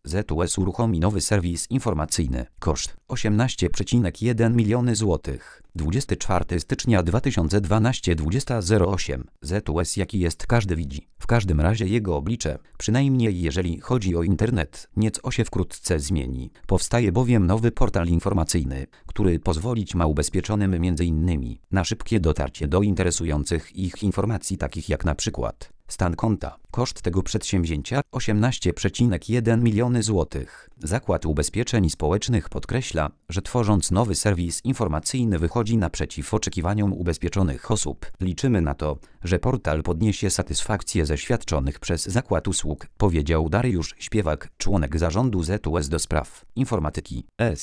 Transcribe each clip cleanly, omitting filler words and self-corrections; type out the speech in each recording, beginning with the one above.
ZUS uruchomi nowy serwis informacyjny. Koszt 18,1 miliony złotych. 24 stycznia 2012 20:08. ZUS jaki jest każdy widzi. W każdym razie jego oblicze, przynajmniej jeżeli chodzi o internet, nieco się wkrótce zmieni. Powstaje bowiem nowy portal informacyjny, który pozwolić ma ubezpieczonym m.in. na szybkie dotarcie do interesujących ich informacji takich jak na przykład stan konta. Koszt tego przedsięwzięcia 18,1 miliony złotych. Zakład Ubezpieczeń Społecznych podkreśla, że tworząc nowy serwis informacyjny wychodzi naprzeciw oczekiwaniom ubezpieczonych osób. Liczymy na to, że portal podniesie satysfakcję ze świadczonych przez zakład usług, powiedział Dariusz Śpiewak, członek zarządu ZUS do spraw informatyki.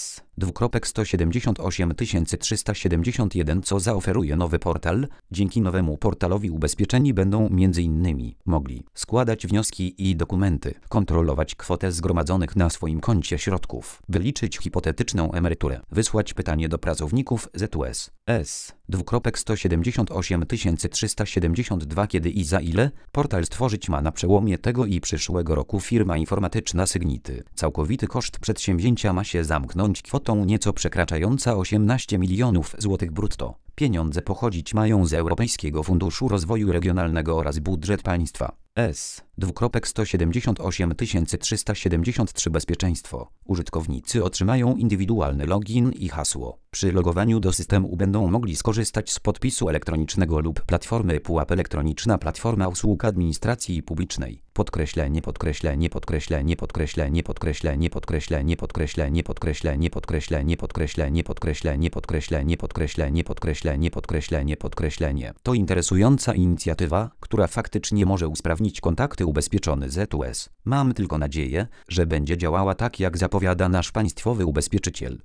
178 371. Co zaoferuje nowy portal? Dzięki nowemu portalowi ubezpieczeni będą m.in. mogli składać wnioski i dokumenty, kontrolować kwotę zgromadzonych na swoim koncie środków, wyliczyć hipotetyczną emeryturę, wysłać pytanie do pracowników ZUS. 178 372. Kiedy i za ile? Portal stworzyć ma na przełomie tego i przyszłego roku firma informatyczna Sygnity. Całkowity koszt przedsięwzięcia ma się zamknąć kwotą nieco przekraczająca 18 milionów złotych brutto. Pieniądze pochodzić mają z Europejskiego Funduszu Rozwoju Regionalnego oraz budżet państwa. 178 373. Bezpieczeństwo. Użytkownicy otrzymają indywidualny login i hasło. Przy logowaniu do systemu będą mogli skorzystać z podpisu elektronicznego lub platformy PUAP. Elektroniczna platforma usług administracji publicznej. Podkreślenie, podkreślenie, podkreślenie, podkreślenie, podkreślenie, podkreślenie, podkreślenie, podkreślenie, podkreślenie, podkreślenie, podkreślenie, podkreślenie, podkreślenie, podkreślenie, podkreślenie, podkreślenie. To interesująca inicjatywa, która faktycznie może usprawnić kontakty ubezpieczony ZUS. Mam tylko nadzieję, że będzie działała tak jak zapowiada nasz państwowy ubezpieczyciel.